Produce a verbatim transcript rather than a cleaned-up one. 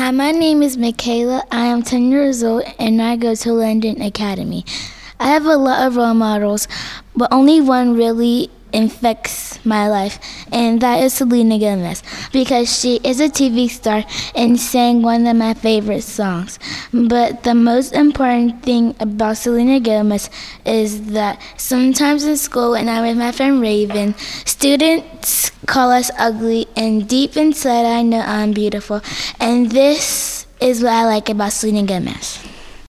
Hi, my name is Michaela. I am ten years old and I go to London Academy. I have a lot of role models, but only one really infects my life, and that is Selena Gomez, because she is a T V star and sang one of my favorite songs. But the most important thing about Selena Gomez is that sometimes in school, when I'm with my friend Raven, students call us ugly, and deep inside I know I'm beautiful. And this is what I like about Selena Gomez.